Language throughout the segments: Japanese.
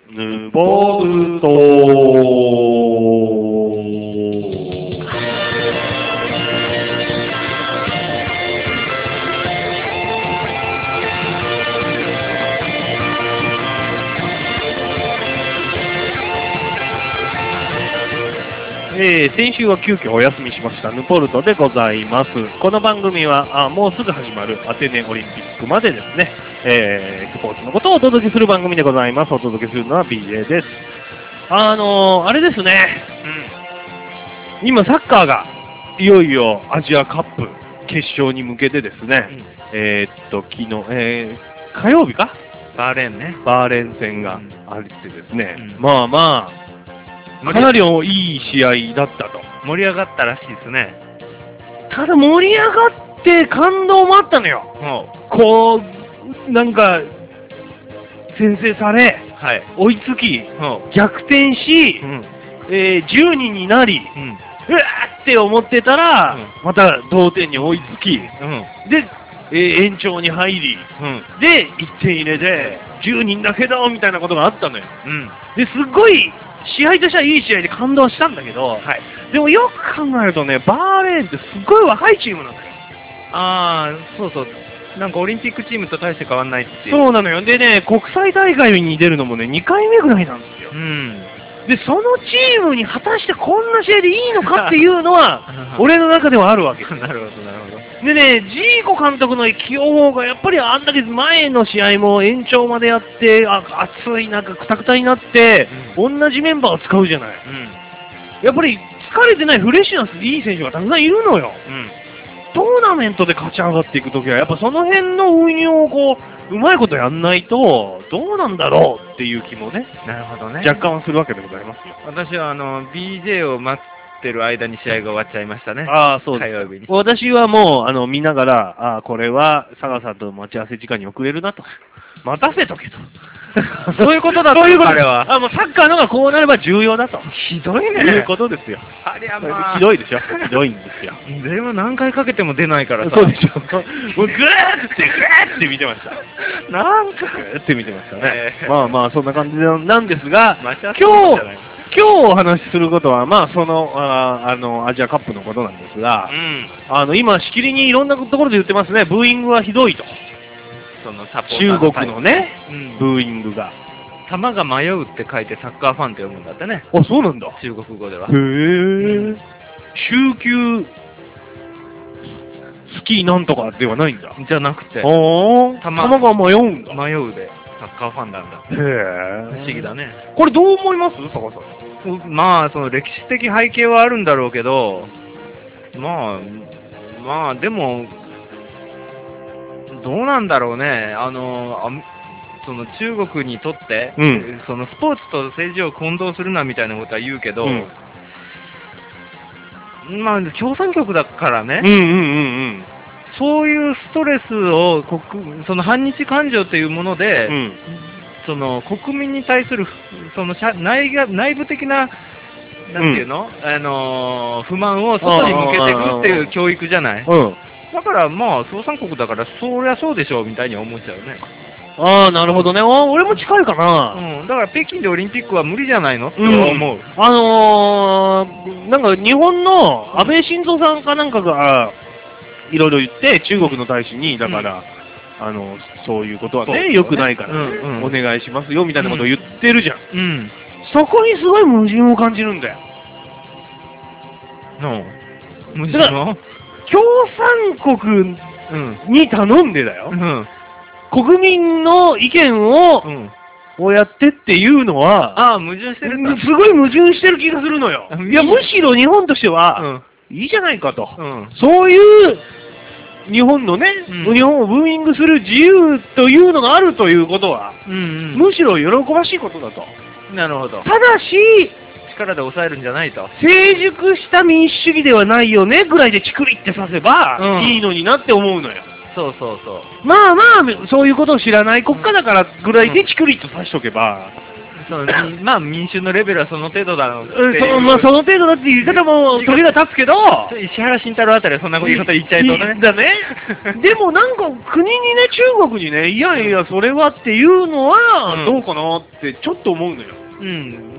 ヌボルト先週は急遽お休みしましたヌポルトでございます。この番組はもうすぐ始まるアテネオリンピックまでですね、スポーツのことをお届けする番組でございます。お届けするのは BJ です。あれですね、今サッカーがいよいよアジアカップ決勝に向けてですね、昨日、火曜日かバーレーンね。 バーレーン戦があってですね、まあまあ、かなりいい試合だったと。 盛り上がったらしいですね。 ただ盛り上がって感動もあったのよ。こう、なんか、先制され、 はい、 追いつき、逆転し、10人になり、うわーって思ってたら、また同点に追いつき、で、延長に入り、で、1点入れて、10人だけど、みたいなことがあったのよ。で、すっごい、試合としてはいい試合で感動したんだけど、でもよく考えるとね、バーレーンってすっごい若いチームなんだよ。 そうそう。なんかオリンピックチームと大して変わんないっていう。 そうなのよ。でね、国際大会に出るのもね、2回目ぐらいなんですよ。で、そのチームに果たしてこんな試合でいいのかっていうのは、俺の中ではあるわけです。 なるほど、なるほど。 でね、ジーコ監督の起用がやっぱりあんだけ前の試合も延長までやって、暑い中、くたくたになって、同じメンバーを使うじゃない。やっぱり疲れてないフレッシュないい選手がたくさんいるのよ。トーナメントで勝ち上がっていくときは、やっぱその辺の運用をこう、うまいことやんないと、どうなんだろうっていう気もね、 なるほどね。 若干はするわけでございますよ。 私はBJ を待ってる間に試合が終わっちゃいましたね。 そうです。 火曜日に。 私はもう、見ながら、これは佐賀さんと待ち合わせ時間に遅れるなと。待たせとけと。 そういうことだったのあれは。 もうサッカーのがこうなれば重要だと。 ひどいね。 いうことですよ。 ありゃまあ。 ひどいでしょ。ひどいんですよ。 でも何回かけても出ないからさ。 そうでしょ。もうぐーって見てました。 なんか。 ぐーって見てましたね。まあまあ、そんな感じなんですが、今日お話しすることは、まあ、その、アジアカップのことなんですが、今、しきりにいろんなところで言ってますね、ブーイングはひどいと。中国のね、ブーイングが。 玉が迷うって書いてサッカーファンって読むんだってね。 そうなんだ。 中国語では。 へぇ週休、スキーなんとかではないんだ。 じゃなくて、 玉が迷うんだ。 迷うで、サッカーファンなんだ。 へぇ不思議だね。 これどう思います坂さん。 まあ、その歴史的背景はあるんだろうけど、まあ、でも、どうなんだろうね。その中国にとって、そのスポーツと政治を混同するなみたいなことは言うけど、まあ、共産局だからね、そういうストレスをその反日感情というもので、その国民に対するその内部的な、なんていうの、不満を外に向けていくっていう教育じゃない。だからまあ、共産国だから、そりゃそうでしょうみたいに思っちゃうね。 なるほどね。俺も近いかな。 だから北京でオリンピックは無理じゃないのって思う。 なんか日本の安倍晋三さんかなんかが、いろいろ言って、中国の大使に、だから、そういうことはね、良くないから、お願いしますよ、みたいなことを言ってるじゃん。そこにすごい矛盾を感じるんだよ。 矛盾の共産国に頼んでだよ。国民の意見をやってっていうのは、 矛盾してるすごい矛盾してる気がするのよ。いや、むしろ日本としては、いいじゃないかと。そういう日本のね、日本をブーイングする自由というのがあるということは、むしろ喜ばしいことだと。 なるほど。 ただし、 力で抑えるんじゃないと。 成熟した民主主義ではないよねぐらいでチクリってさせばいいのになって思うのよ。 そう。 まあまあ、そういうことを知らない国家だからぐらいでチクリとさしとけば、 まあ民衆のレベルはその程度だろうってうん、まあその程度だって言い方も時が経つけど、 石原慎太郎あたりはそんな言い方言っちゃいそうだね。 だね。でもなんか国にね、中国にね、いやいや、それはっていうのはどうかなってちょっと思うのよ。 うん、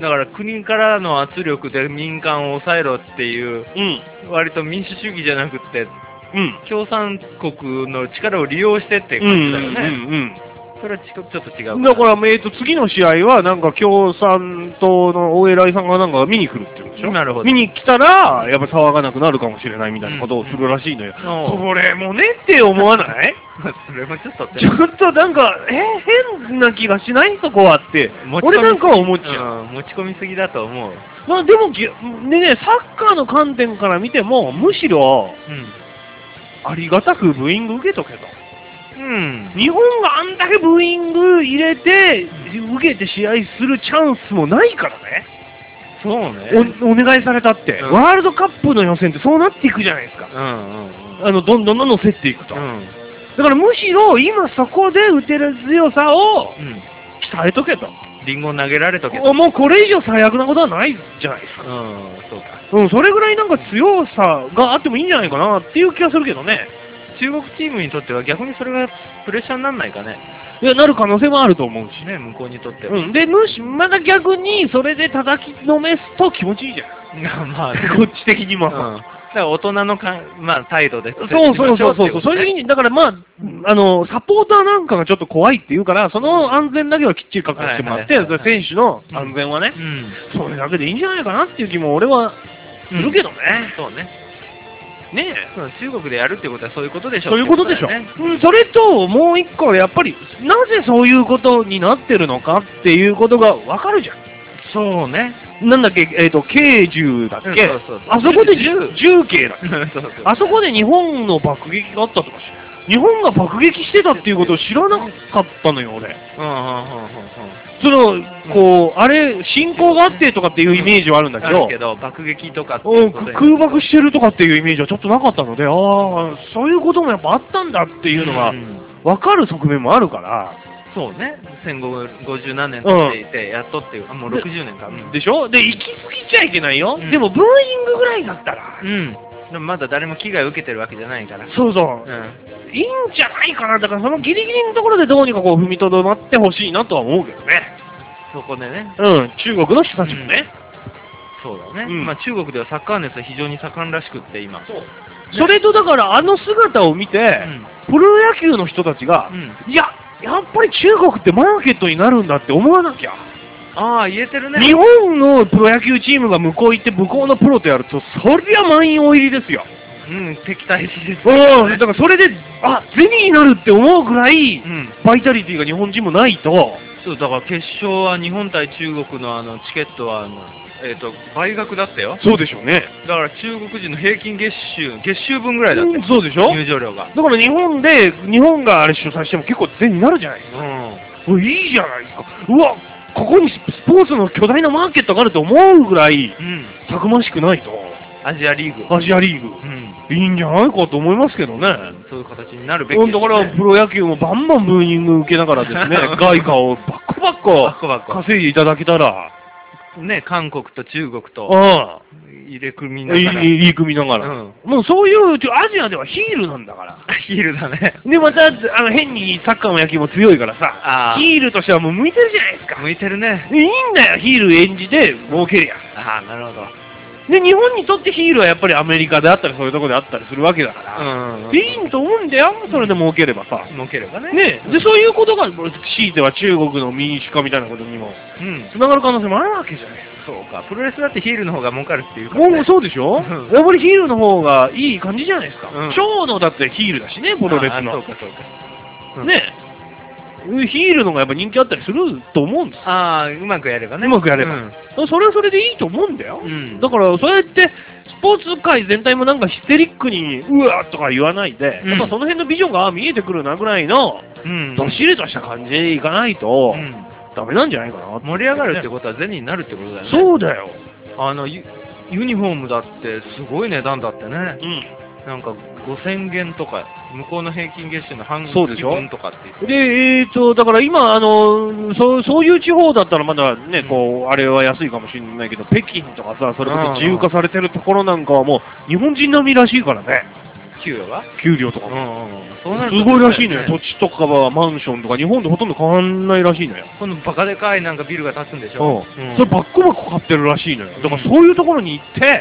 だから国からの圧力で民間を抑えろっていう、割と民主主義じゃなくて、共産国の力を利用してっていう感じだよね。それはちょっと違う。 だから、次の試合は、なんか共産党のお偉いさんがなんか見に来るって言うんでしょ。 なるほど。 見に来たら、やっぱ騒がなくなるかもしれないみたいなことをするらしいのよ。それもねって思わないそれもちょっとちょっとなんか、変な気がしないそこはって、俺なんかは思っちゃう。 持ち込みすぎだと思う。 まあでも、でね、サッカーの観点から見ても、むしろ、ありがたくブーイング受けとけと。日本があんだけブーイング入れて、受けて試合するチャンスもないからね。 そうね。 お願いされたって、ワールドカップの予選ってそうなっていくじゃないですか。どんどん乗せていくと。だからむしろ今そこで打てる強さを鍛えとけと。 リンゴ投げられとけと。 もうこれ以上最悪なことはないじゃないですか。 そうか。 それぐらいなんか強さがあってもいいんじゃないかなっていう気がするけどね。 中国チームにとっては逆にそれがプレッシャーにならないかね。 いや、なる可能性もあると思うしね、向こうにとっては。 で、まだ逆にそれで叩きのめすと気持ちいいじゃん。 まあ、 こっち的にも。 だから大人の態度で。 そう。そういう時に、だからまあ、サポーターなんかがちょっと怖いって言うから、その安全だけはきっちり確保してもらって、選手の安全はね、それだけでいいんじゃないかなっていう気も俺はするけどね。 そうね。 ねえ、中国でやるってことはそういうことでしょ。 そういうことでしょ。それと、もう一個、やっぱり、なぜそういうことになってるのかっていうことがわかるじゃん。 そうね。 なんだっけ、K 銃だっけ、あそこで銃刑だっけあそこで日本の爆撃があったとか日本が爆撃してたっていうことを知らなかったのよ、俺。その、あれ、侵攻があってとかっていうイメージはあるんだけど、 爆撃とかっていうこと空爆してるとかっていうイメージはちょっとなかったので、ああ、そういうこともやっぱあったんだっていうのが分かる側面もあるから、 そうね、戦後50何年経っていて、やっとっていう、もう60年か。 でしょで、行き過ぎちゃいけないよ。でも、ブーイングぐらいだったら。 でもまだ誰も危害を受けてるわけじゃないから。 そうそう。いいんじゃないかな。だからそのギリギリのところでどうにか踏みとどまってほしいなとは思うけどね。 そこでね。 中国の人たちもね。 そうだね。まあ中国ではサッカー熱は非常に盛んらしくって今。 それとだからあの姿を見て、プロ野球の人たちが、いや、やっぱり中国ってマーケットになるんだって思わなきゃ。 ああ、言えてるね。 日本のプロ野球チームが向こう行って向こうのプロとやると、そりゃ満員大入りですよ。 敵対視です。 だからそれで、ゼミになるって思うぐらい、バイタリティが日本人もないと。 そう、だから決勝は日本対中国のチケットは倍額だったよ。 そうでしょうね。だから中国人の平均月収分ぐらいだった。 そうでしょ。 入場料が。 だから日本があれ主催しても結構税になるじゃないですか。いいじゃないですか。うわ、ここにスポーツの巨大なマーケットがあると思うぐらい、たくましくないと。 アジアリーグ。 いいんじゃないかと思いますけどね。 そういう形になるべきですね。 だからプロ野球もバンバンブーイング受けながらですね、外貨をバッコバッコ稼いでいただけたら。 ね、韓国と中国と入れ組みながら。 入れ組みながら。もうそういうアジアではヒールなんだから。 ヒールだね。 で、また変にサッカーも野球も強いからさ、ヒールとしてはもう向いてるじゃないですか。 向いてるね。 いいんだよ、ヒール演じて儲けるや。 なるほど。 で、日本にとってヒールはやっぱりアメリカであったりそういうところであったりするわけだから、いいと思うんだよ、それで儲ければさ。 儲ければね。 で、そういうことが、強いては中国の民主化みたいなことにも、つながる可能性もあるわけじゃない。 そうか、プロレスだってヒールの方が儲かるっていうか、ね。 もうそうでしょやっぱりヒールの方がいい感じじゃないですか。蝶野だってヒールだしね、プロレスの。 そうか。 ねヒールの方がやっぱ人気あったりすると思うんです。 うまくやればね。 うまくやれば。それはそれでいいと思うんだよ。だから、そうやって、スポーツ界全体もなんかヒステリックに、うわーとか言わないで、やっぱその辺のビジョンが見えてくるなぐらいの、どっしりとした感じでいかないと、ダメなんじゃないかな。 盛り上がるってことは銭になるってことだよね。 そうだよ。 ユニフォームだってすごい値段だってね。 なんか5000元とか、向こうの平均月収の半そうでしょ分とかって言って。 で、だから今、そういう地方だったらまだね、こう、あれは安いかもしれないけど、北京とかさ、それこそ自由化されてるところなんかはもう、日本人並みらしいからね。 給与が給料とかも。 そうなるとすごいらしいのよ。土地とかはマンションとか、日本とほとんど変わんないらしいのよ。 このバカでかいなんかビルが建つんでしょ。 それバッコバコ買ってるらしいのよ。だからそういうところに行って、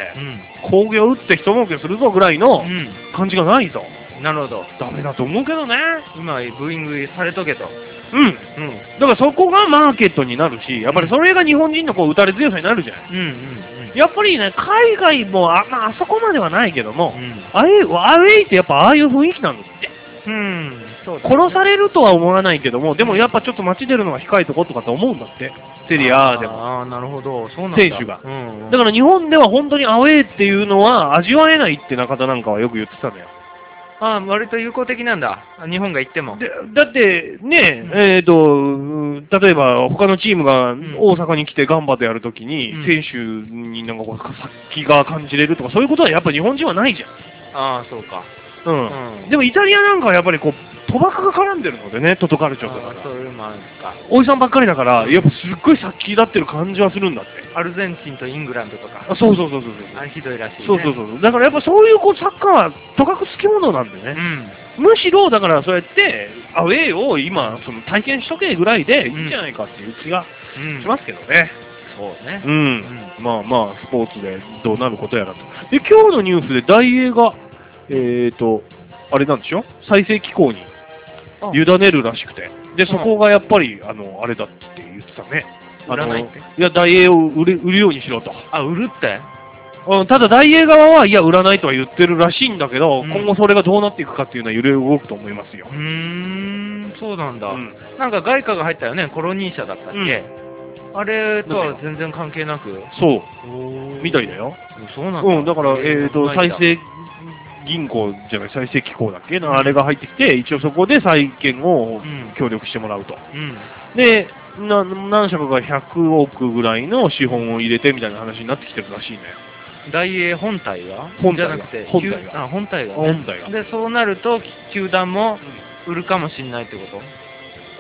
工業打って一儲けするぞぐらいの感じがないぞ。 なるほど。 ダメだと思うけどね。 今、ブーイングされとけと。 だからそこがマーケットになるし、やっぱりそれが日本人のこう打たれ強さになるじゃん。やっぱりね、海外もあそこまではないけども、アウェイってやっぱああいう雰囲気なんだって。 そうだね、 殺されるとは思わないけども、でもやっぱちょっと街出るのは控えとこうとかって思うんだって。セリアでも。 なるほど。そうなんだ。 選手が。だから日本では本当にアウェイっていうのは味わえないって中田なんかはよく言ってたのよ。 割と友好的なんだ。日本が行っても。 だってね、例えば他のチームが大阪に来てガンバとやるときに、選手になんかこう殺気が感じれるとか、そういうことはやっぱ日本人はないじゃん。 そうか。 でもイタリアなんかはやっぱりこう、賭博が絡んでるのでね、トトカルチョとか。 そういうのもあるんですか。 おじさんばっかりだから、やっぱすっごい殺気立ってる感じはするんだって。 アルゼンチンとイングランドとか。 そう。 あれひどいらしいね。 そう。だからやっぱそういうこうサッカーは賭博好きものなんでね。むしろだからそうやってアウェーを今その体験しとけぐらいでいいんじゃないかっていう気がしますけどね。 そうね。 まあスポーツでどうなることやらと。で今日のニュースで大英があれなんでしょ？再生機構に委ねるらしくて。でそこがやっぱりあれだって言ってたね。 売らないって？ いや大英を売るようにしろと。 売るって？ ただ大英側はいや売らないとは言ってるらしいんだけど、今後それがどうなっていくかっていうのは揺れ動くと思いますよ。 そうなんだ。なんか外貨が入ったよね、コロニー社だったっけ？あれとは全然関係なく。 そうみたいだよ。 そうなんだ。 だから再生銀行じゃない再生機構だっけな、あれが入ってきて一応そこで債券を協力してもらうと。で何社かが100億ぐらいの資本を入れてみたいな話になってきてるらしいのよ。 大英本体がじゃなくて、 本体が。 本体が。で、そうなると、球団も売るかもしれないってこと？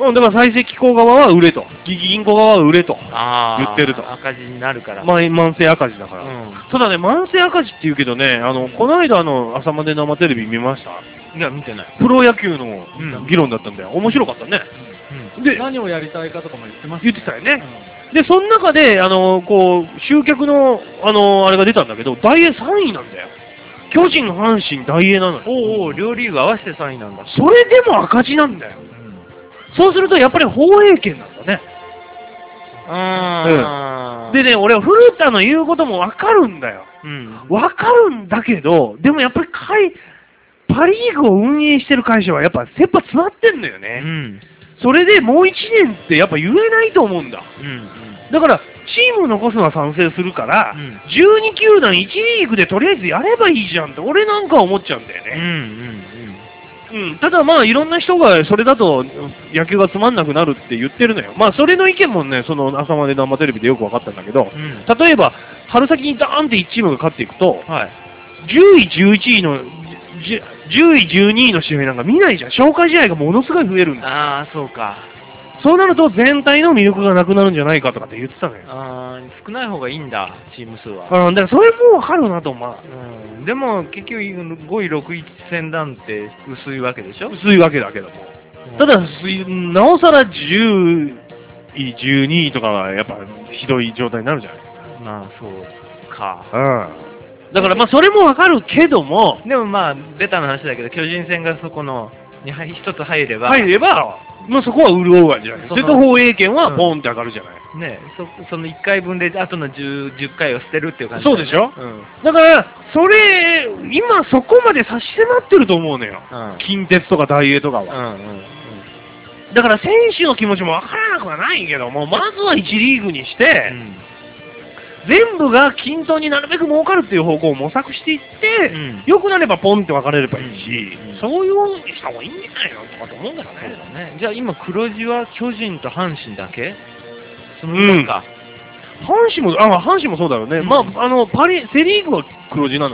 だから再生機構側は売れと。銀行側は売れと。言ってると。 赤字になるから。 慢性赤字だから。ただね、慢性赤字って言うけどね、この間朝まで生テレビ見ました？ いや、見てない。 プロ野球の議論だったんだよ。面白かったね。 で、何をやりたいかとかも言ってました。 言ってたよね。で、その中で、こう、集客の、あれが出たんだけど、大英3位なんだよ。巨人、阪神、大英なのよ。 両リーグ合わせて3位なんだ。 それでも赤字なんだよ。そうすると、やっぱり放映権なんだね。でね、俺は古田の言うこともわかるんだよ。わかるんだけど、でもやっぱりパリーグを運営してる会社はやっぱ切羽詰まってんのよね。それでもう1年ってやっぱ言えないと思うんだ。だから、チーム残すのは賛成するから、12球団1リーグでとりあえずやればいいじゃんって、俺なんか思っちゃうんだよね。ただまあ、いろんな人がそれだと野球がつまんなくなるって言ってるのよ。まあ、それの意見もね、その朝まで生テレビでよく分かったんだけど、例えば、春先にダーンって1チームが勝っていくと、10位、11位の、10位、12位の試合なんか見ないじゃん。消化試合がものすごい増えるんだ。 そうか。 そうなると全体の魅力がなくなるんじゃないかとかって言ってたのよ。 少ない方がいいんだ、チーム数は。 だからそれもわかるなと思う。 でも結局5位、6位戦団って薄いわけでしょ？ 薄いわけだけども。ただ、なおさら10位、12位とかはやっぱひどい状態になるじゃないですか。 そうか。 だからまあそれもわかるけども。 でもまあ、ベタな話だけど、巨人戦がそこのに一つ入れば、 まあそこは潤うわじゃない。それと放映権はポンって上がるじゃない。 その1回分で後の 10回を捨てるっていう感じ、 そうでしょ、だから、それ、今そこまで差し迫ってると思うのよ。近鉄とか大英とかは。だから選手の気持ちもわからなくはないけども、まずは1リーグにして、全部が均等になるべく儲かるっていう方向を模索していって、良くなればポンって分かれればいいし、そういうようにした方がいいんじゃないのとかと思うんだよね。 じゃあ今、黒字は巨人と阪神だけ？そのぐらいか。 阪神もそうだよね。まあ、セリーグは黒字なのよ。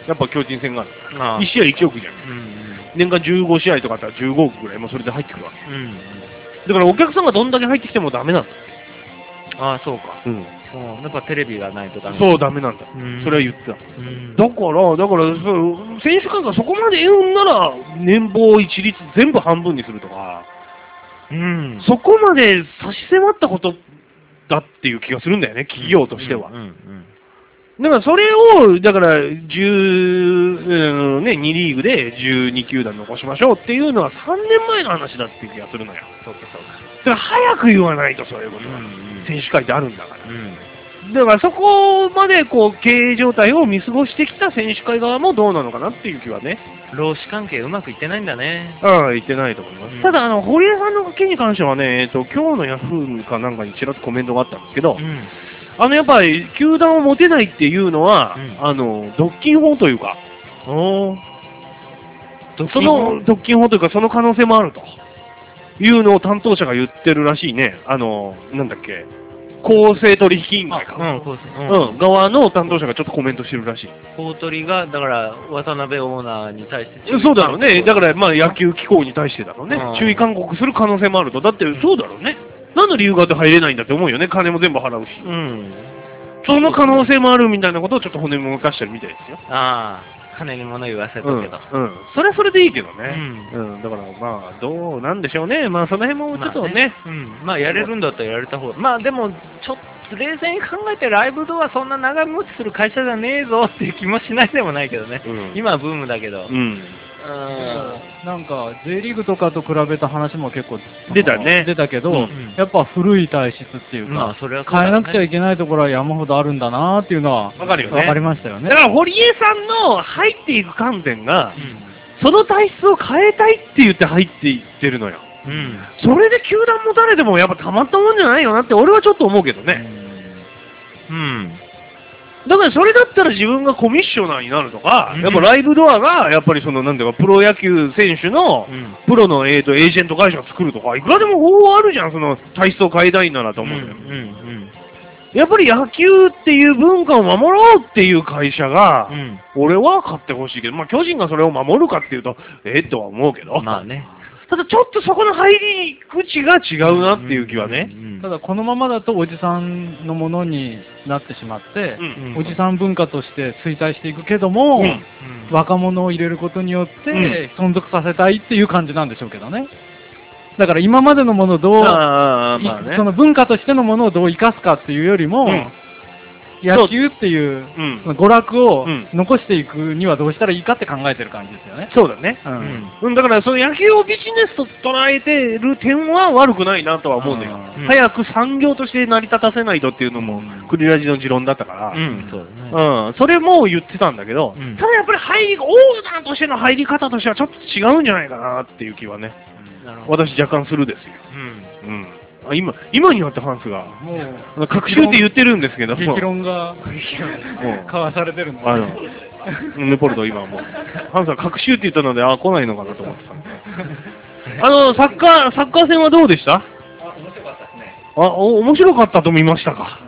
やっぱ巨人戦があるから。 あ 1試合1億じゃん。 うん年間15試合とかあったら15億ぐらいもそれで入ってくるわけ。 うん。 だからお客さんがどんだけ入ってきてもダメなんだ。 ああ、そうか。 うん。 やっぱテレビがないとダメ。 そう、ダメなんだ。 うんそれは言ってた。 うん。 だから、そう選手間がそこまで言うんなら、年俸一律全部半分にするとか、 うん。 そこまで差し迫ったことだっていう気がするんだよね、企業としては。 うんうんだからそれを、だから、2リーグで12球団残しましょうっていうのは3年前の話だっていう気がするのよ。 そうかそうか。 だから早く言わないとそういうことは、 うん選手会ってあるんだから。 うん。 だからそこまでこう経営状態を見過ごしてきた選手会側もどうなのかなっていう気はね、 労使関係うまくいってないんだね。 言ってないと思います。 うんただ、堀江さんの件に関してはね、今日のヤフーかなんかにちらっとコメントがあったんですけど、 うん。 やっぱり球団を持てないっていうのは、独禁法というか、 おー。 その独禁法というか、その可能性もあるというのを担当者が言ってるらしいね、なんだっけ、公正取引委員会か。側の担当者がちょっとコメントしてるらしい。 大鳥が、だから、渡辺オーナーに対してそうだろうね。だから、まあ、野球機構に対してだろうねうん。 注意勧告する可能性もあると。だって、そうだろうね。何の理由があって入れないんだって思うよね。金も全部払うし。 うん。 その可能性もあるみたいなことをちょっと骨も動かしてるみたいですよ。 ああ、金に物言わせたけど。 それはそれでいいけどうね。 ん。 だから、まあ、どうなんでしょうね。まあ、その辺もちょっとね。 まあ、やれるんだったらやれた方が。まあ、でも、ちょっと冷静に考えて、ライブドアそんな長持ちする会社じゃねえぞっていう気もしないでもないけどね。 うん今はブームだけど。 なんか J リーグとかと比べた話も結構出たね出たけど、 うんやっぱ古い体質っていうか、 まあ、それはそうだね変えなくちゃいけないところは山ほどあるんだなっていうのはわかるよね。 分かりましたよねだ。から、堀江さんの入っていく観点が、 うん。 その体質を変えたいって言って入っていってるのよ。 うん。 それで球団持たれてもやっぱたまったもんじゃないよなって俺はちょっと思うけどね。 うん。 だからそれだったら自分がコミッショナーになるとか、 うんやっぱライブドアがやっぱりそのなんていうかプロ野球選手のうん。 プロのエージェント会社を作るとか、いくらでも方法あるじゃん、その体質を変えたいんならとうん。う思うんだよ。 ん。 やっぱり野球っていう文化を守ろうっていう会社が、 うん。 俺は買ってほしいけど、まあ巨人がそれを守るかっていうと、とは思うけど。 まあね。 ただちょっとそこの入り口が違うなっていう気はね。 ただこのままだとおじさんのものになってしまって、 うんおじさん文化として衰退していくけども、 うん若者を入れることによってうん存続させたいっていう感じなんでしょうけどね。だから今までのものをどう、 まあね。 その文化としてのものをどう生かすかっていうよりも、 うん野球っていううんその娯楽をうん残していくにはどうしたらいいかって考えてる感じですよね。 そうだね。 うんだからその野球をビジネスと捉えてる点は悪くないなとは思うんだよ。 うん早く産業として成り立たせないとっていうのもクリラジの持論だったから、 うん。そうだね。 それも言ってたんだけど、 うんただやっぱりオーナーとしての入り方としてはちょっと違うんじゃないかなっていう気はね、 なるほど。 私若干するですよ。 うん。 今になってハンスが、 もう、 確信って言ってるんですけども、 激論がもう交わされてるのあの、ネポルト今もう、ハンさん、隔週って言ったので、来ないのかなと思ってたんで。サッカー戦はどうでした面白かったですね。 面白かったと見ましたか。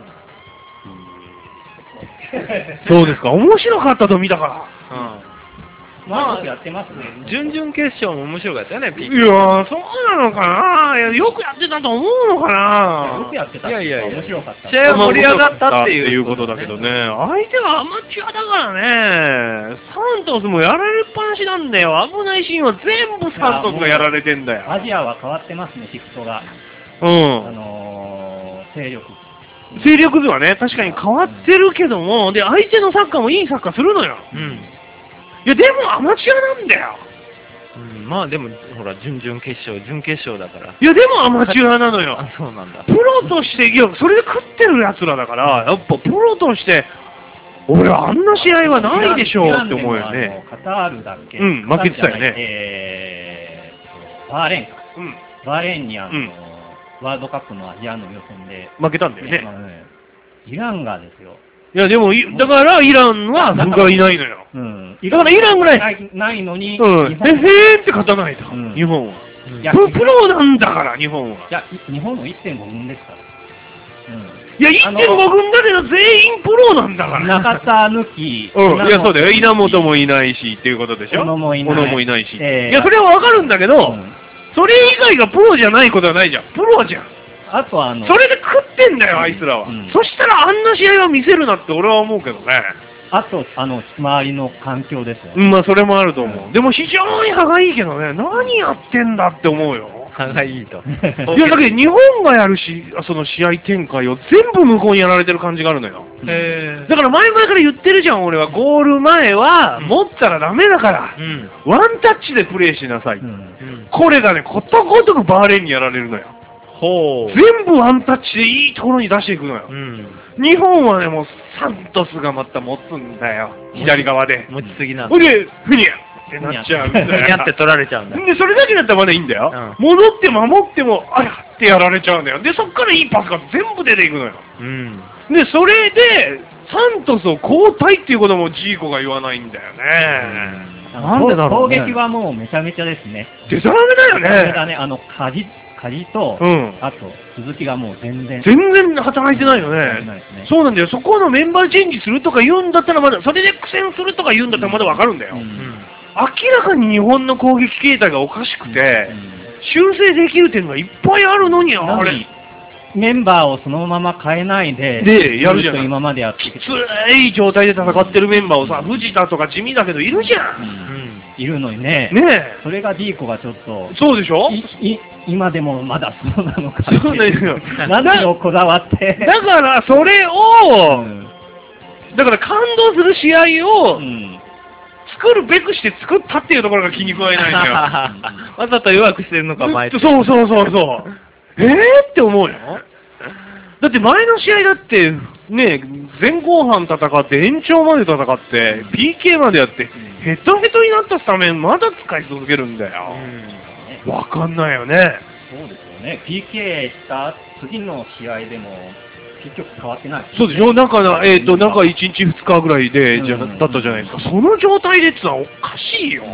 そうですか、面白かったと見たかまあ、やってますね。準々決勝も面白かったよね、ピら。いやー、そうなのかな。よくやってたと思うのかな。 よくやってた。 いやいやいや面白かった。 試合は盛り上がったっていう。 ことだけどね、相手がアマチュアだからね、サントスもやられっぱなしなんだよ。危ないシーンは全部サントスがやられてんだよ。 アジアは変わってますね、シフトが。勢力。 勢力図はね、確かに変わってるけども、で、相手のサッカーもいいサッカーするのよ。 うん。 いや、でもアマチュアなんだよ。 まあでも、ほら、準々決勝、準決勝だから。 いや、でもアマチュアなのよ。 あ、そうなんだ。 プロとして、いや、それで食ってる奴らだから、やっぱプロとして、俺、あんな試合はないでしょうって思うよね。 カタールだっけうん負けてたよねバーレーンか。 うん。 バーレーンにうんワールドカップのアジアの予選で、 負けたんだよね。 イランがですよ。 いや、でも、だから、イランは僕はいないのよ。 うん。 だからイランぐらいないのに、 うん。 日本へーって勝たないと、 うん日本は。 いやプロなんだから、日本は。 いや、日本の 1.5 分ですから。 いや、1.5軍だけど全員プロなんだから。 中田抜き。 うん、いや、そうだよ。稲本もいないし、っていうことでしょ。 小野もいない小野もいないし。 ええいや、それはわかるんだけど、 うんそれ以外がプロじゃないことはないじゃん。プロじゃん。 あとそれで食ってんだよ、あいつらは。 うんそしたらあんな試合は見せるなって俺は思うけどね。 あと、周りの環境ですよ。 うん、まあそれもあると思う。でも非常に歯がいいけどね、何やってんだって思うよ。 歯がいいと。 いや、だけど日本がやるし、その試合展開を全部向こうにやられてる感じがあるのよ。だから前々から言ってるじゃん、俺は。ゴール前は持ったらダメだから、 うん。 ワンタッチでプレーしなさい。 うんうん。 これがね、ことごとくバーレーンにやられるのよ。 ほう。 全部ワンタッチでいいところに出していくのよ。 うん。 日本はね、もうサントスがまた持つんだよ。左側で。 持ちすぎなんだ。 ほいで、ふにゃってなっちゃうみたいな。 にゃって取られちゃうんだ。 で、それだけだったらまだいいんだよ。戻って守っても、あらってやられちゃうんだよ。で、そっからいいパスが全部出ていくのよ。 うん。 で、それで、サントスを交代っていうこともジーコが言わないんだよね。なんでだろうね攻撃はもうめちゃめちゃですね。 でたらめだよね。 それだね、梶と、 うん。 あと、鈴木がもう全然。 全然働いてないよないね。 ですね。 そうなんだよ。そこのメンバーチェンジするとか言うんだったらまだ、それで苦戦するとか言うんだったらまだわかるんだよ。 うん明らかに日本の攻撃形態がおかしくて、 うん修正できる点がいっぱいあるのに、あれなのに、メンバーをそのまま変えないで、 でやるじゃないずっと今までやってきてきつい状態で戦ってるメンバーをさ、藤田とか地味だけどいるじゃ。 うんん。 いるのにね、 ねえ。 それがディーコがちょっと、 そうでしょ今でもまだそうなのかそうだよ。 何をこだわって。 だから、それを、 うんだから感動する試合をうん作るべくして作ったっていうところが気に食わえないんだよ。 わざと弱くしてるのか、前そうそうそうそう。って思うよ。だって前の試合だって、ね、前後半戦って延長まで戦って、PK までやって、ヘトヘトになったスタメンまだ使い続けるんだよ。わかんないよね。 そうですよね。PK した次の試合でも、結局変わってない。 そうでしょなんか、なんか1日2日ぐらいで、 うんだったじゃないですか。その状態でってのはおかしいよ。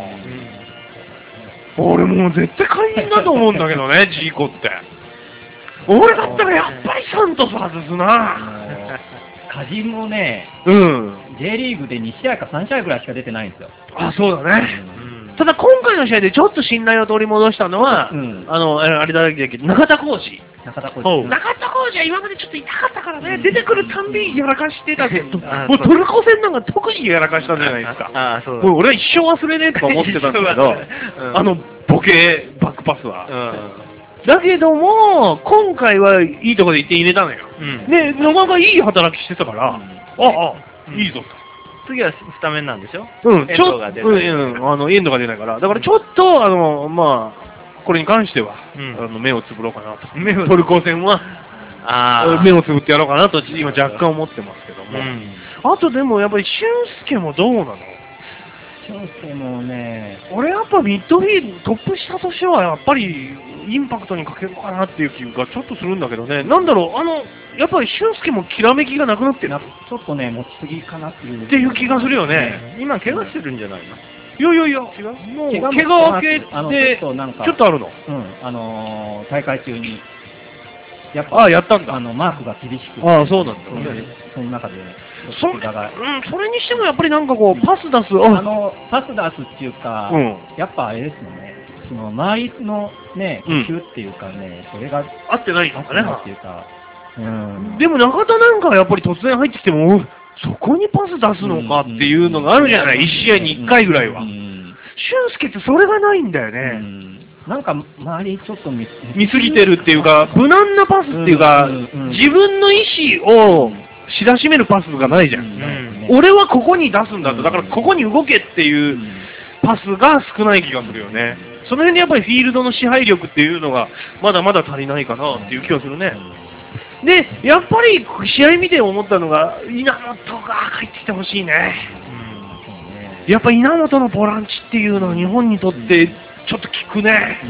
俺もう絶対解任だと思うんだけどね、ジーコって。俺だったらやっぱりサントス外すな。 梶もね、 うん。 J リーグで2試合か3試合ぐらいしか出てないんですよ。 あ、そうだね。 うんただ今回の試合でちょっと信頼を取り戻したのは、 うんあれだっけ、中田浩二。 中田浩ほう二。 中田浩二は今までちょっと痛かったからね、出てくるたんびやらかしてたけど、 あもうトルコ戦なんか特にやらかしたんじゃないですか。 ああ、そうだ。 もう俺は一生忘れねえとか思ってたんだけど、 うんボケバックパスは。 うだけども、今回はいいところで1点入れたのよ。 ん。うん。 で、野間がいい働きしてたから、 うんいいぞ次はスタメンなんでしょと。 遠藤が出ないエンドが出ないから、だからちょっと、まあ、これに関しては、 うん目をつぶろうかなと。 目をトルコ戦は、 ああ。 目をつぶってやろうかなと、今若干思ってますけども。 うん。 あとでもやっぱり俊介もどうなの俊介もね、 俺やっぱミッドフィールド、トップ下としてはやっぱりインパクトに欠けるのかなっていう気がちょっとするんだけどね。なんだろう、やっぱり俊介もきらめきがなくなってるちょっとね、持ちすぎかなっていう。 っていう気がするよね。 今、怪我してるんじゃないのいやいやいや、もう怪我明けちょてっ、となんか、 ちょっとあるの。 大会中に、やっぱ、 あ、やったんだ。 マークが厳しくて、 あそうなんだ。 その中で、 それにしてもやっぱりなんかこう、パス出す、 パス出すっていうか、 うん。 やっぱあれですよね、その周りのね、 うん呼吸っていうかね、それが合ってないのかね合ってないっていうか、 でも中田なんかはやっぱり突然入ってきても、そこにパス出すのかっていうのがあるじゃない、1試合に1回ぐらいは。俊介ってそれがないんだよね。 なんか周りちょっと見見すぎてるっていうか、無難なパスっていうか、自分の意思を知らしめるパスがないじゃん。俺はここに出すんだと、だからここに動けっていうパスが少ない気がするよね。その辺でやっぱりフィールドの支配力っていうのがまだまだ足りないかなっていう気がするね。で、やっぱり試合見て思ったのが、稲本が帰ってきてほしいね。やっぱ稲本のボランチっていうのは日本にとってちょっと効くね。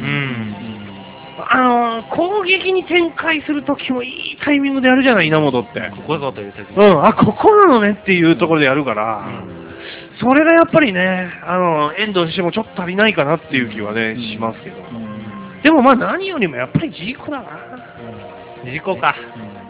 攻撃に展開するときもいいタイミングでやるじゃない、稲本って。 ここぞという時に。 ここなのねっていうところでやるから、それがやっぱりね、遠藤してもちょっと足りないかなっていう気はね、しますけど。でもまあ何よりもやっぱりジーコだな。 事故か。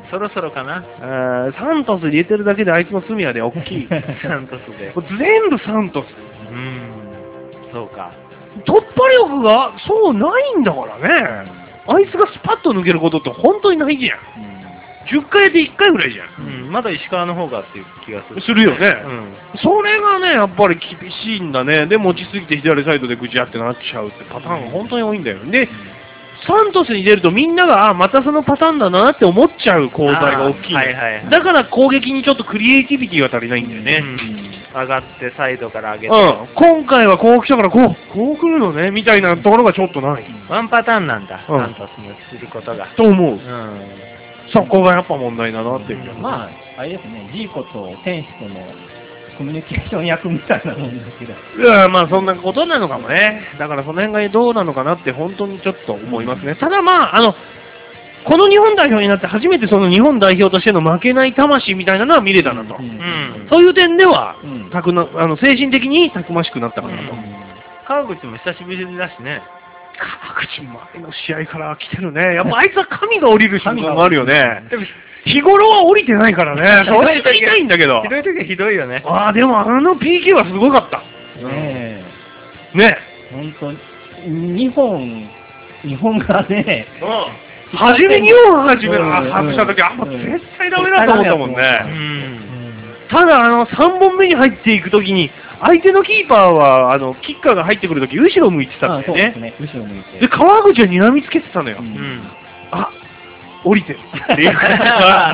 そろそろかな。 サントス入れてるだけであいつの罪はね、大きい。 サントスで。 全部サントス。 そうか。 突破力がそうないんだからね。あいつがスパッと抜けることって本当にないじゃん。10回で1回ぐらいじゃん。 まだ石川の方がっていう気がする。 するよね。それがね、やっぱり厳しいんだね。で、持ちすぎて左サイドでぐちゃってなっちゃうってパターンが本当に多いんだよ。で、サントスに出るとみんなが、またそのパターンだなって思っちゃう交代が大きい。だから攻撃にちょっとクリエイティビティが足りないんだよね。 上がってサイドから上げて。 今回はこう来たからこう来るのね、みたいなところがちょっとない。 ワンパターンなんだ、サントスのすることが。 と思う。そこがやっぱ問題だなっていう。 まあ、あれですね、ジーコと選手とのコミュニケーション役みたいなもんですけど。 まあそんなことなのかもね。だからその辺がどうなのかなって本当にちょっと思いますね。ただまあ、この日本代表になって初めてその日本代表としての負けない魂みたいなのは見れたなと。そういう点では、精神的にたくましくなったかなと。 川口も久しぶりだしね。 川口前の試合から来てるね。やっぱあいつは神が降りる瞬間もあるよね。日頃は降りてないからね。それが痛いんだけど。 ひどい時はひどいよね。 でもPK はすごかった。 ねえ。 本当に。日本がね、 初め日本が外した時もう絶対ダメだと思ったもんね。ただ3本目に入っていく時に、相手のキーパーは、キッカーが入ってくるとき、後ろ向いてたんだよね。 そうですね、後ろ向いて。 で、川口は睨みつけてたのよ。降りてるっていう感じが、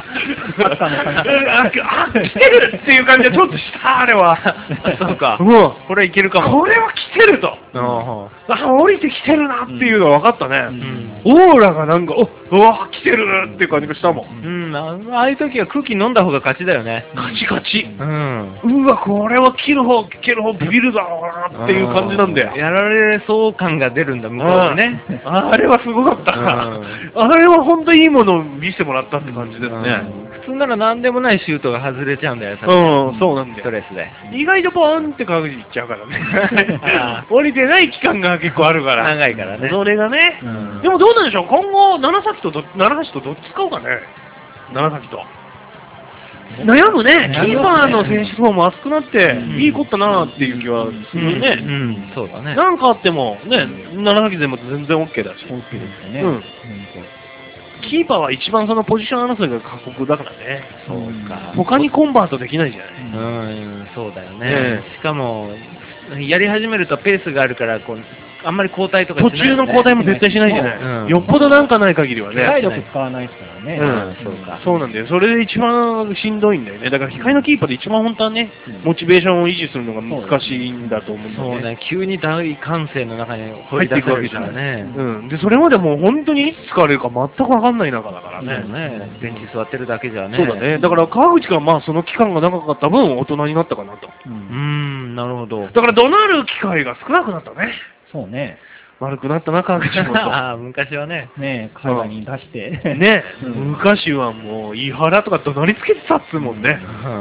来てるっていう感じがちょっとした、あれは。 そうか。これいけるかも。 これは来てると。降りてきてるなっていうのが分かったね。オーラがなんか、うわ、来てるっていう感じがしたもん。 ああいう時は空気飲んだ方が勝ちだよね。 勝ち勝ち。うわ、これは蹴る方ビルだろうなっていう感じなんだよ。 やられそう感が出るんだ、向こうでね。 あれはすごかった。あれは本当にいいものを見せてもらったって感じですね。 普通なら何でもないシュートが外れちゃうんだよ、 そうなんだよ。 ストレスで。 意外とポーンって川口いっちゃうからね。降りてない期間が結構あるから。 長いからね。 それがね。でもどうなんでしょう、今後、楢橋とどっち使うかね。楢橋と。悩むね。キーパーの選手層も厚くなって、いいことだなっていう気はするね。 そうだね。 なんかあっても、ね、楢橋でも全然 OK だし。 OK ですよね。 キーパーは一番そのポジション争いが過酷だからね。 そうか。 他にコンバートできないじゃない。 そうだよね。しかも、やり始めるとペースがあるから、あんまり交代とかしない。 途中の交代も絶対しないじゃない。よっぽどなんかない限りはね。 体力使わないですからね。 そうなんだよ。それで一番しんどいんだよね。だから控えのキーパーで一番本当はね、モチベーションを維持するのが難しいんだと思うんだよね。 そうね。急に大歓声の中に入っていくわけじゃね。 で、それまでもう本当にいつ使われるか全く分かんない中だからね。 ベンチ座ってるだけじゃね。 そうだね。だから川口がまあその期間が長かった分大人になったかなと。 なるほど。 だから怒鳴る機会が少なくなったね。 そうね。 悪くなったな、川口もと。 昔はね。 海外に出して。 ね、昔はもう、伊原とか怒鳴りつけてたっつうもんね。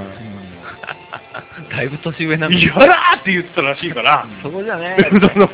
だいぶ年上なのに。伊原って言ってたらしいから。 そこじゃね。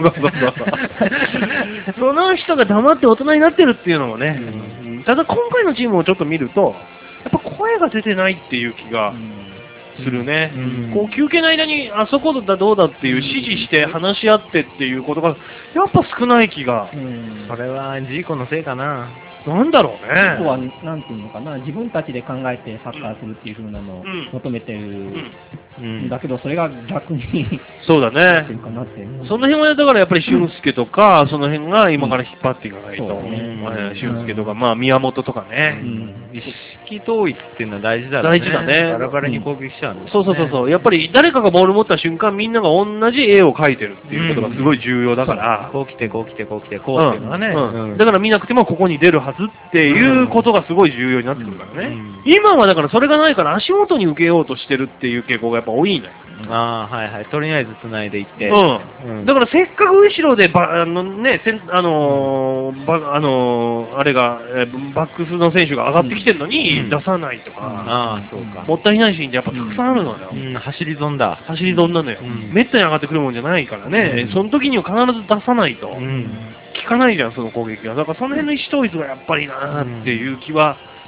その人が黙って大人になってるっていうのもね。ただ今回のチームをちょっと見ると、やっぱ声が出てないっていう気がするね。休憩の間にあそこだどうだっていう指示して話し合ってっていうことがやっぱ少ない気が。 それはジーコのせいかな。 なんだろうね。 ここはなんていうのかな、自分たちで考えてサッカーするっていう風なのを求めてるだけど、それが逆にそうだね。その辺はだからやっぱり俊介とかその辺が今から引っ張っていかないと。俊介とかまあ宮本とかね。 意識統一っていうのは大事だね。 大事だね。 バラバラに攻撃しちゃうんです。 そう。やっぱり誰かがボール持った瞬間みんなが同じ絵を描いてるっていうことがすごい重要だから。 こう来てこう来てこう来てこうっていうのはね。 だから見なくてもここに出るはずっていうことがすごい重要になってくるからね。今はだからそれがないから足元に受けようとしてるっていう傾向がやっぱ多いのよ。 とりあえず繋いでいって。 だからせっかく後ろであれがバックスの選手が上がってきてるのに出さないとか、もったいないシーンってやっぱたくさんあるのよ。 走り損だ。 走り損なのよ。めったに上がってくるもんじゃないからね。その時には必ず出さないと効かないじゃん、その攻撃が。だからその辺の意思統一がやっぱりなーっていう気は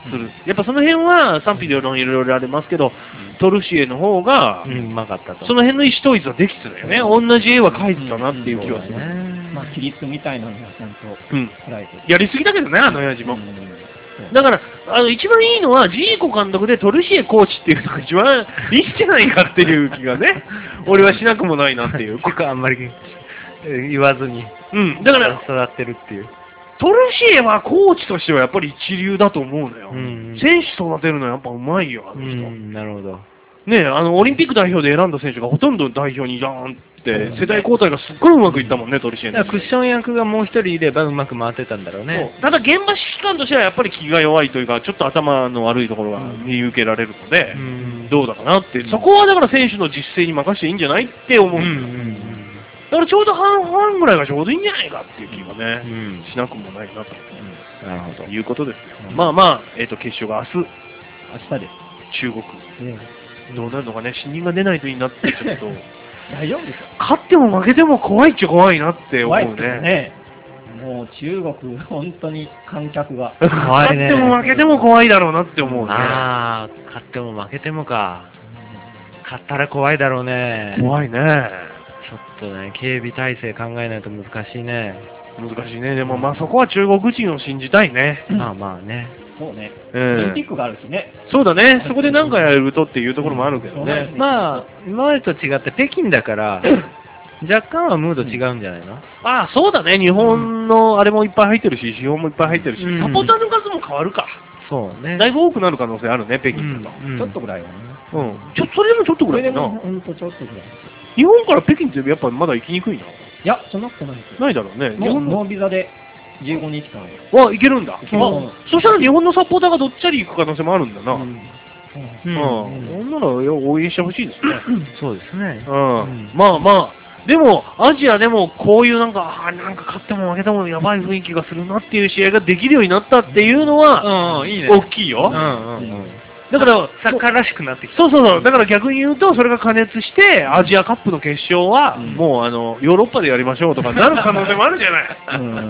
する。やっぱその辺は賛否両論いろいろありますけど、トルシエの方が、 うまかったと。 その辺の意思統一はできてたよね。同じ絵は描いてたなっていう気はする。 まあ、規律みたいなのがちゃんと捉えてる。 やりすぎだけどね、あの親父も。だから、一番いいのは、ジーコ監督でトルシエコーチっていうのが一番いいんじゃないかっていう気がね、俺はしなくもないなっていう。 僕はあんまり言わずに、 だから育ってるっていう。 トルシエはコーチとしてはやっぱり一流だと思うのよ。選手育てるのはやっぱうまいよ、あの人。 なるほど。 ねオリンピック代表で選んだ選手がほとんど代表にジャーンって、世代交代がすっごいうまくいったもんね、トルシエだからクッション役がもう一人いればうまく回ってたんだろうね。 ただ現場指揮官としてはやっぱり気が弱いというか、ちょっと頭の悪いところが見受けられるので、どうだかなって、そこはだから選手の実践に任せていいんじゃないって思うんですよ。だからちょうど半々ぐらいがちょうどいいんじゃないかっていう気がね、しなくもないなと、 なるほどいうことですよ。まあまあ、決勝が明日です。 中国。どうなるのかね、死人が出ないといいなって、ちょっと。 大丈夫ですよ。 勝っても負けても怖いっちゃ怖いなって思うね。 もう中国、本当に観客が。 勝っても負けても怖いだろうなって思うね。 ああ、勝っても負けてもか。勝ったら怖いだろうね。 怖いね。 ちょっとね、警備体制考えないと難しいね。 難しいね。でもまあそこは中国人を信じたいね。 まあまあね。 そうね。オリンピックがあるしね。 そうだね。そこで何かやるとっていうところもあるけどね。 まあ、今までと違って北京だから、若干はムード違うんじゃないの？ ああ、そうだね。日本のあれもいっぱい入ってるし、資本もいっぱい入ってるし、サポーターの数も変わるか。 そうね。 だいぶ多くなる可能性あるね、北京だと。 ちょっとぐらいはね。 それでもちょっとぐらいかな。 ほんとちょっとぐらい。 日本から北京ってやっぱまだ行きにくいな。 いや、そんなことないですよ。 ないだろうね。 ノービザで15日間。 行けるんだ。そしたら日本のサポーターがどっちゃり行く可能性もあるんだな。ほんなら応援してほしいですね。 そうですね。 まあまあ、でも、アジアでもこういうなんか勝っても負けてもやばい雰囲気がするなっていう試合ができるようになったっていうのは、大きいよ。だから、 サッカーらしくなってきた。 そう。だから逆に言うと、それが加熱して、アジアカップの決勝は、もうヨーロッパでやりましょうとかなる可能性もあるじゃない。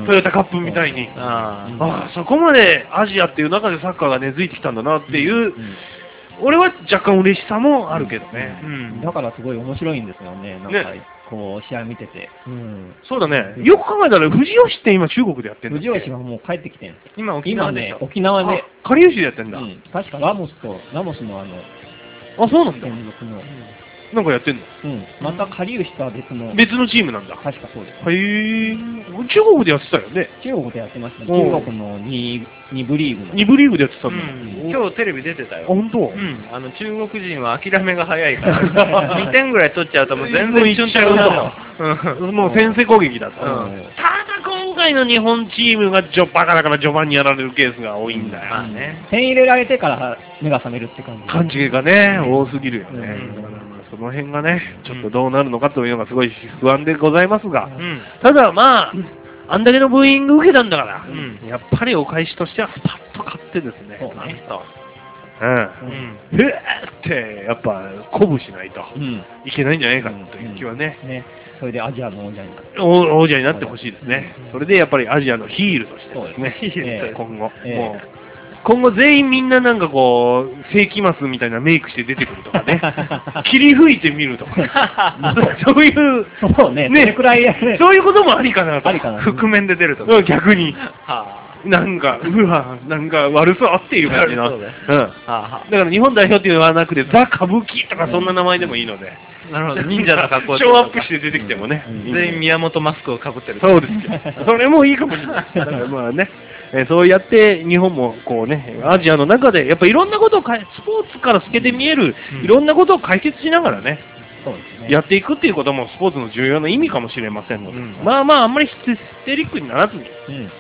トヨタカップみたいに。そこまでアジアっていう中でサッカーが根付いてきたんだなっていう、俺は若干嬉しさもあるけどね。 だからすごい面白いんですよね。なんか、こう、試合見てて。 そうだね。よく考えたら、富士吉って今中国でやってるんだっけ？ 富士吉はもう帰ってきてるんですよ。 今沖縄でしょ。 沖縄で。 かりゆしでやってんだ。 確かラモスのそうなんだ。 専属の。 なんかやってんの？ またかりゆしとは別のチームなんだ。 確かそうです。 へぇ中国でやってたよね。 中国でやってました。中国の2部リーグの。 2部リーグでやってたんだ。 今日テレビ出てたよ。 本当？ 中国人は諦めが早いから。2点ぐらい取っちゃうともう全然一緒にちゃうと。もう先制攻撃だと。ただ今回の日本チームがバカだから序盤にやられるケースが多いんだよ。 点入れられてから目が覚めるって感じ。 感じがね、多すぎるよね。その辺がね、ちょっとどうなるのかというのがすごい不安でございますが、ただまあ、あんだけのブーイング受けたんだから、やっぱりお返しとしてはスパッと勝ってですね、ふーって、やっぱ鼓舞しないといけないんじゃないかという気はね。 それでアジアの王者になって。 王者になってほしいですね。それでやっぱりアジアのヒールとしてですね、今後。今後全員みんななんかこう、世紀末みたいなメイクして出てくるとかね。切り吹いてみるとか。そういう、 そうね、それくらい、 そういうこともありかなと。 覆面で出るとか。逆に。なんか、うわ、なんか悪そうっていう感じの。だから日本代表っていうのはなくて、ザ・歌舞伎とかそんな名前でもいいので。 なるほど、忍者の格好ショーアップして出てきてもね。 全員宮本マスクをかぶってる。 そうですよ。それもいいかもしれない。だからまあね。そうやって日本もこうね、アジアの中でやっぱいろんなことをスポーツから透けて見えるいろんなことを解決しながらね、やっていくっていうこともスポーツの重要な意味かもしれませんので、まあまああんまりヒステリックにならずに、きっ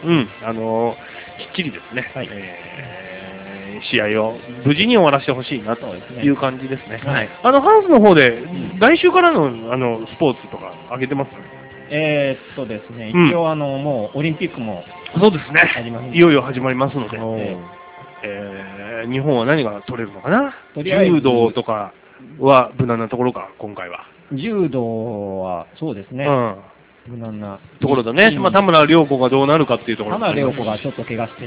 ちりですね、試合を無事に終わらせてほしいなという感じですね。ハンスの方で来週からのスポーツとか上げてますか？ ですね、一応もうオリンピックもそうですね。いよいよ始まりますので、日本は何が取れるのかな？柔道とかは無難なところか、今回は。 柔道は、そうですね。無難なところだね。田村亮子がどうなるかっていうところ。 田村亮子がちょっと怪我して。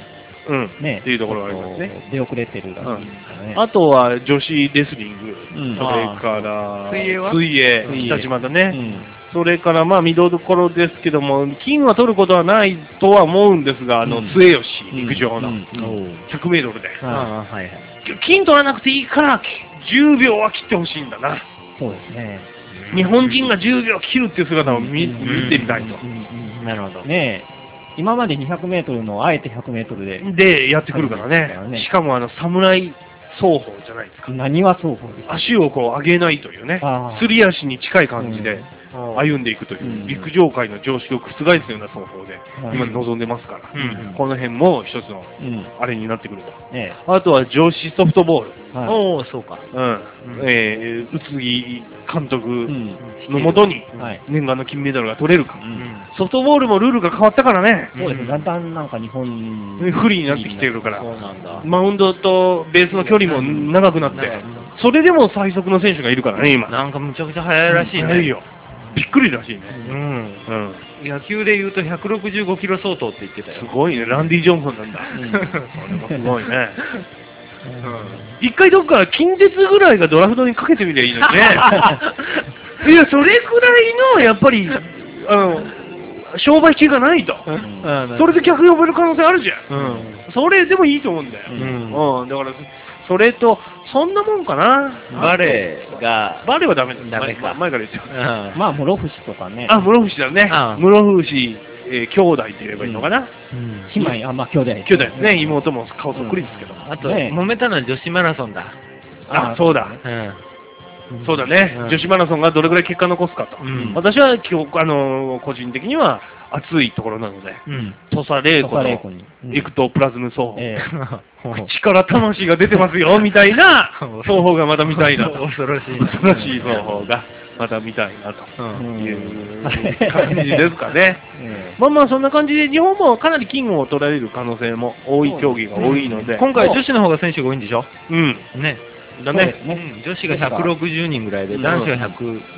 ね、 っていうところがありますね。 出遅れてるらしいですからね。 あとは女子レスリング、 うんそれから水泳は水泳、 水泳北島だね。 うんそれから、まあ、見どころですけども、金は取ることはないとは思うんですが、末吉、陸上の、100メートルで。 はいはい。 金取らなくていいから、10秒は切ってほしいんだな。 そうですね。 日本人が10秒切るっていう姿を見てみたいと。 なるほど。 ねえ、今まで200メートルのあえて100メートルで、 で、やってくるからね。しかも、侍双方じゃないですか。 何は双方ですか。 足をこう上げないというね、すり足に近い感じで歩んでいくという、陸上界の常識を覆すような双方で、今臨んでますから、この辺も一つのあれになってくると。あとは女子ソフトボール。 おお、そうか。 宇津木監督のもとに念願の金メダルが取れるか。ソフトボールもルールが変わったからね。 そうですね。だんだんなんか日本不利になってきてるから、 そうなんだ。 マウンドとベースの距離も長くなって、それでも最速の選手がいるからね、今。 なんかむちゃくちゃ速いらしいね。 速いよ。びっくりらしいね。 野球で言うと165キロ相当って言ってたよ。 すごいね。ランディ・ジョンソンなんだ。それもすごいね。一回どっか近鉄ぐらいがドラフトにかけてみりゃいいのにね。いや、それくらいの、やっぱり、商売気がないと。それで客呼べる可能性あるじゃん。それでもいいと思うんだよ。だから、それと、そんなもんかな。 バレーはダメだ。 ダメか。 前から言ってます。 まあ、室伏とかね。 室伏だね。室伏、兄弟って言えばいいのかな。 姉妹、兄弟。 兄弟ですね。妹も顔そっくりですけど。 あと、揉めたのは女子マラソンだ。 そうだ。そうだね。女子マラソンがどれぐらい結果残すかと。私は今日、個人的には熱いところなので、土佐玲子のエクトプラズム双方。口から魂が出てますよ、みたいな双方がまた見たいなと。 恐ろしい。 恐ろしい双方がまた見たいなという感じですかね。まあまあそんな感じで、日本もかなり金を取られる可能性も多い競技が多いので。 今回女子の方が選手が多いんでしょ。ね。 だね。 女子が160人ぐらいで、男子が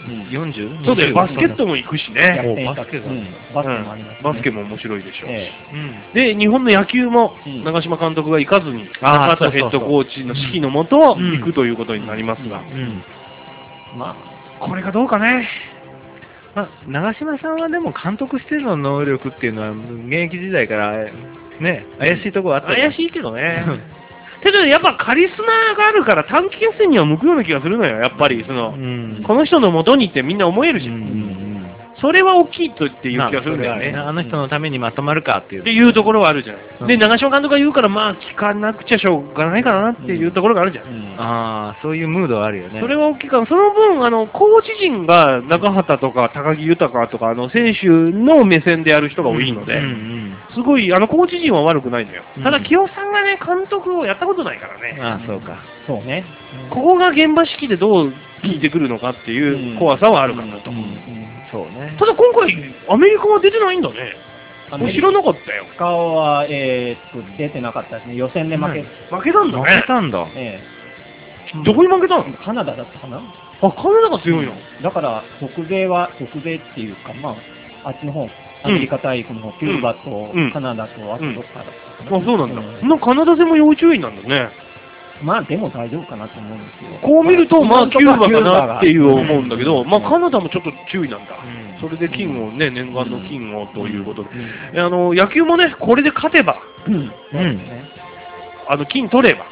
140。 そうだよ、バスケットも行くしね。 バスケもあります。 バスケも面白いでしょうし。で、日本の野球も、長嶋監督が行かずに、中田ヘッドコーチの指揮のもと、行くということになりますが。まあ、これがどうかね。 長嶋さんはでも監督しての能力っていうのは、現役時代からね、怪しいところあった怪しいけどね。けどやっぱカリスマがあるから短期決戦には向くような気がするのよ、やっぱり。この人の元にってみんな思えるし。それは大きいとっていう気がするんだよね。 あの人のためにまとまるかっていう。 っていうところはあるじゃない。で、長嶋監督が言うから、まあ、聞かなくちゃしょうがないかなっていうところがあるじゃん。 ああ、そういうムードはあるよね。 それは大きいから、その分、コーチ陣が中畑とか高木豊とか、選手の目線でやる人が多いので、すごい、コーチ陣は悪くないのよ。ただ、清さんがね、監督をやったことないからね。 ああ、そうか。 そうね。 ここが現場指揮でどう聞いてくるのかっていう怖さはあるかなと。 そうね。 ただ今回、アメリカは出てないんだね。知らなかったよ。 顔は、出てなかったですね。予選で負けたんだね。 負けたんだ。 どこに負けたの？ カナダだったかな？ カナダが強いの？ だから、北米っていうか、まあ、あっちの方、アメリカ大陸の方、キューバとカナダと、あとどっかだったかな。 そうなんだ。カナダ戦も要注意なんだね。 まあでも大丈夫かなと思うんですよ。 こう見ると、まあキューバかなっていう思うんだけど、まあカナダもちょっと注意なんだ。それで金をね、念願の金をということで。野球もね、これで勝てば、金取れば、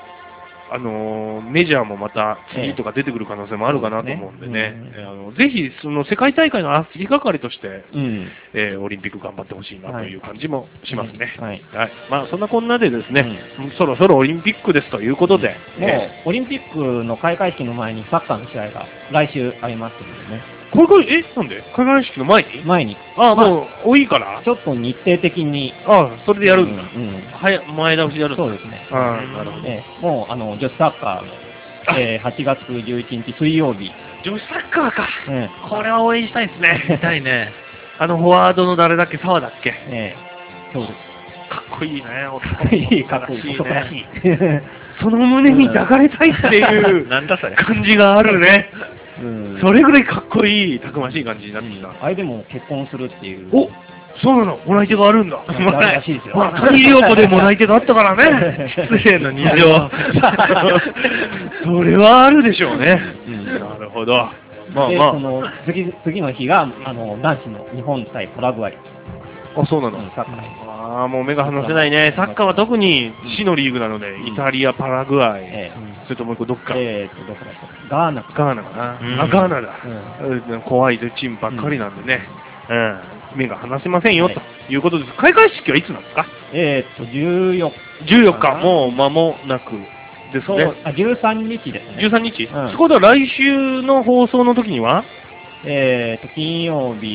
メジャーもまた次とか出てくる可能性もあるかなと思うんでね、ぜひその世界大会の足がかりとして、オリンピック頑張ってほしいなという感じもしますね。まあそんなこんなでですね、そろそろオリンピックですということで、 もうオリンピックの開会式の前にサッカーの試合が来週ありますけどね。 なんで開会式の前にもう多いからちょっと日程的に。 それでやるんだ。前倒しでやるんだ。 そうですね。 なるほど。 もう女子サッカーの、8月11日水曜日。 女子サッカーか。これは応援したいですね。 見たいね。 フォワードの誰だっけ、澤だっけ。 そうです。 かっこいいね。 かっこいい。男らしい。 その胸に抱かれたいっていう感じがあるね。それぐらいかっこいい、たくましい感じになってきた。 あれでも結婚するっていう。 そうなの、もらい手があるんだ。 あるらしいですよ。 まあ、谷良子でもらい手があったからね。 失礼の二乗。 それはあるでしょうね。なるほど。まあで、 まその次の日が、男子の日本対パラグアイ。 あ、そうなの。 サッカー。 ああ、もう目が離せないね。サッカーは特に死のリーグなので、イタリア、パラグアイ、それともう一個どっか。 どこだったガーナか。 ガーナかな。 うんあ、ガーナだ。怖いチームばっかりなんでね。目が離せませんよ、ということです。開会式はいつなんですか 14 ?14 日、もう間もなくですそう、 ね。 13日ですね。 13日、 うんそこでは来週の放送の時には金曜日。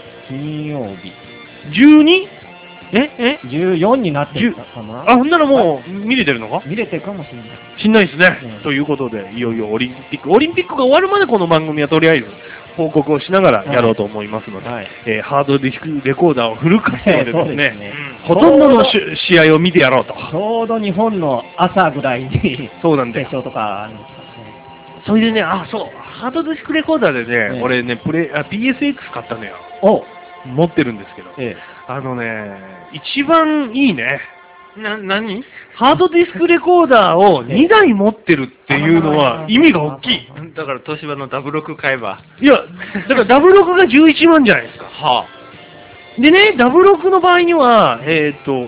12? え 14になってるかな。 あ、ほんならもう見れてるのか見れてるかもしれない。 しんないですね。 うんということで、いよいよオリンピック。オリンピックが終わるまでこの番組はとりあえず報告をしながらやろうと思いますので、 はい。 ハードディスクレコーダーをフル活用でですね、 そうほとんどの試合を見てやろうと。 ちょうど日本の朝ぐらいにそうなんで決勝とかあるんですかね。 それでね、あ、そう、ハードディスクレコーダーでね、 ええ俺ね、PSX 買ったのよ。 お持ってるんですけど。 え一番いいね。 何ハードディスクレコーダーを2台持ってるっていうのは意味が大きい。 だから東芝のダブロク買えば。 いや、だからダブロクが11万じゃないですか。 はでね、ダブロクの場合には、チュー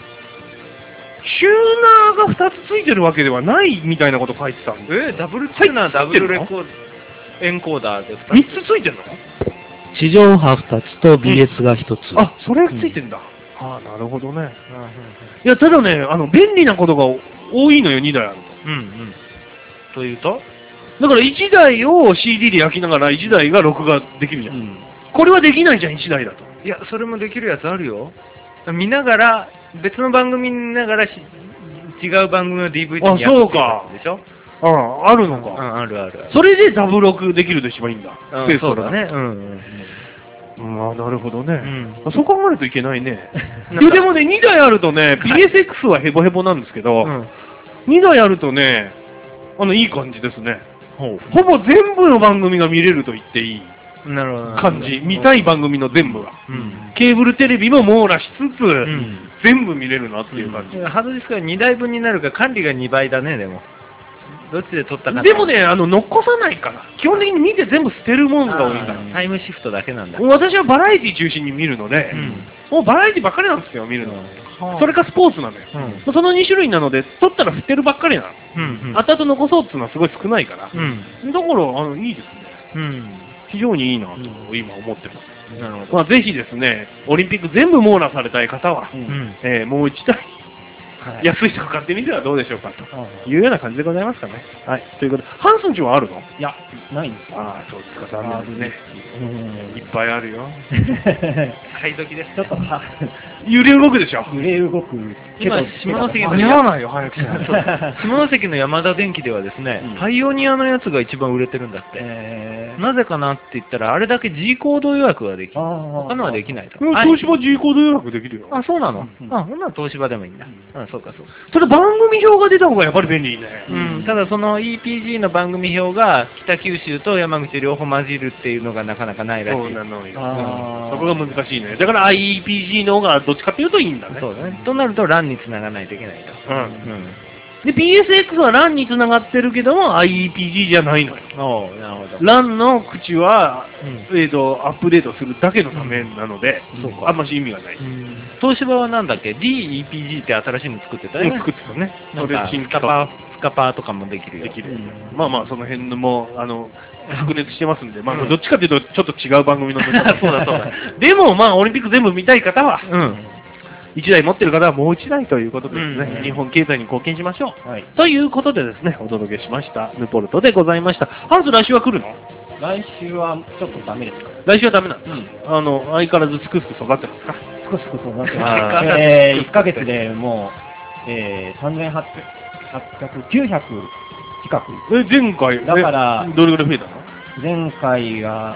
ナーが2つついてるわけではないみたいなこと書いてたんで。 ダブルチューナー、ダブルレコード、エンコーダーですか 3つついてるの地上波2つと BS が1つ。 あ、それついてんだ。ああ、なるほどね。いや、ただね、便利なことが多いのよ、2台あるうんうん。というとと。だから1台を CD で焼きながら1台が録画できるじゃん。これはできないじゃん、1台だと。 いや、それもできるやつあるよ。見ながら、別の番組見ながら違う番組の DVD にあそうかでしょああ、あるのうん、 か。 あるある。 それでダブ録できると一番いいんだ。 うんスペース取るそうだね。 あなるほどね。 うん。 そう考えるといけないね。 なんかいや、でもね、2台あるとね、PSX はヘボヘボなんですけど、 うん。 2台あるとね、いい感じですね。 ほほぼ全部の番組が見れると言っていいう。なるほど。 感じ。見たい番組の全部が。 うん。 ケーブルテレビも網羅しつつ、 うん。 全部見れるなっていう感じ。 ハードディスクが2台分になるから管理が2倍だね、でも。どっちで撮ったかなでもね、残さないから。基本的に見て全部捨てるもんが多いから。 タイムシフトだけなんだ。 私はバラエティ中心に見るので、もうバラエティばっかりなんですよ、見るの。それかスポーツなのよ。 うん。 その2種類なので、撮ったら捨てるばっかりなの。 うん。 後々残そうっていうのはすごい少ないから。 うん。 だから、いいですね。 うん。 非常にいいなと今思ってます。 なるほど。 まあ、ぜひですね、オリンピック全部網羅されたい方は、 うん。 もう1台はい安いとこ買ってみてはどうでしょうかとうんいうような感じでございますかね。はい。ということで、ハンスンチはあるのいや、ないんですよ。 ああ、そうですか、残念ですね。 うんいっぱいあるよ。 買い時です。 ちょっとは、 揺れ動くでしょ。 揺れ動く。 今下関の間に合わないよ、早くしないと。 下関の山田電機ではですね、パイオニアのやつが一番売れてるんだって。なぜかなって言ったら、あれだけ G コード予約ができる。他のはできないと。 東芝 G コード予約できるよ。 あ、そうなのうんあ、ほんなら東芝でもいいんだ。うん、そうかそうか。 それ番組表が出た方がやっぱり便利ね。 うん、ただその EPG の番組表が北九州と山口両方混じるっていうのがなかなかないらしい。 そうなのよ。 あーそこが難しいね。だから IEPG の方がどっちかっていうといいんだね。 そうだね。となると LAN に繋がらないといけないと。 うん。 うん。 で、PSX は LAN に繋がってるけども IEPG じゃないのよ。 おうなるほど。 LAN の口は、 うんアップデートするだけのためなので、 そうかあんまし意味がない。 東芝はなんだっけ ?DEPG って新しいの作ってたよね。 作ってたね。 なんかそれ新スカパーとかもできるよ。 できる。まあまあ、その辺のも、白熱してますんで、まあ、どっちかというと、ちょっと違う番組のそうだそうだ。 でも、まあ、オリンピック全部見たい方は、 うん。 1台持ってる方はもう1台ということでですね、 うん日本経済に貢献しましょう。 はい。 ということでですね、お届けしました、ヌポルトでございました。ハンス来週は来るの来週はちょっとダメですか？ 来週はダメなんですか、 うん。 相変わらずすくすく育ってますか少しそうなってあます。 ー 1ヶ月でもう、3800、900近く。 前回、 だからどれぐらい増えたの前回が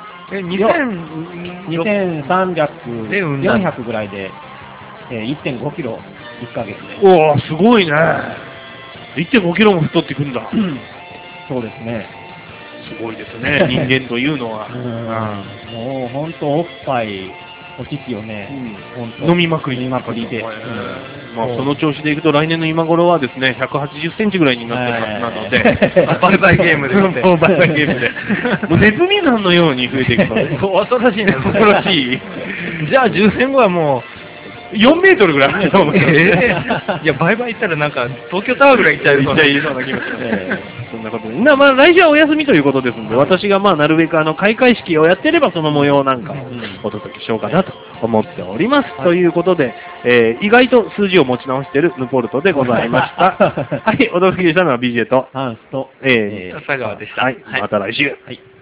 2300 2300、 で産んだ 400ぐらいで、1.5キロ1ヶ月で。 おー、すごいね。1.5キロも太っていくんだ。 そうですね。 すごいですね、人間というのは。 もう本当おっぱいお乳をね、 飲みまくり。 飲みまくりで。 まあ、その調子でいくと来年の今頃はですね、180センチぐらいになってるはずなので、 バイバイゲームでもうバイバイゲームで。もうネズミさんのように増えていくので。 恐ろしいね。 恐ろしい。 じゃあ10年後はもう、 4メートルぐらいあると思う。 いや、バイバイ行ったらなんか、東京タワーぐらい行っちゃいそうな。 いそうな気がします。そんなことで。まあ、来週はお休みということですので、私がまあ、なるべく開会式をやってれば、その模様なんかをお届けしようかなと思っております。ということで、意外と数字を持ち直しているヌポルトでございました。はい、お届けしたのは BJ と、 ハンスと、 佐川でした。 はい、また来週。 はい